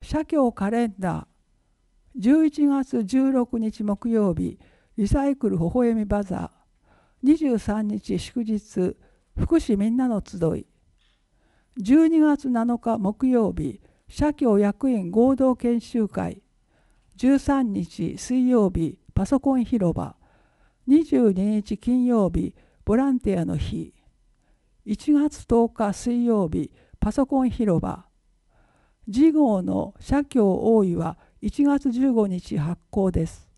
社協カレンダー11月16日木曜日リサイクル微笑みバザー23日祝日福祉みんなの集い12月7日木曜日社協役員合同研修会13日水曜日パソコン広場22日金曜日ボランティアの日1月10日水曜日パソコン広場次号の社協大井は1月15日発行です。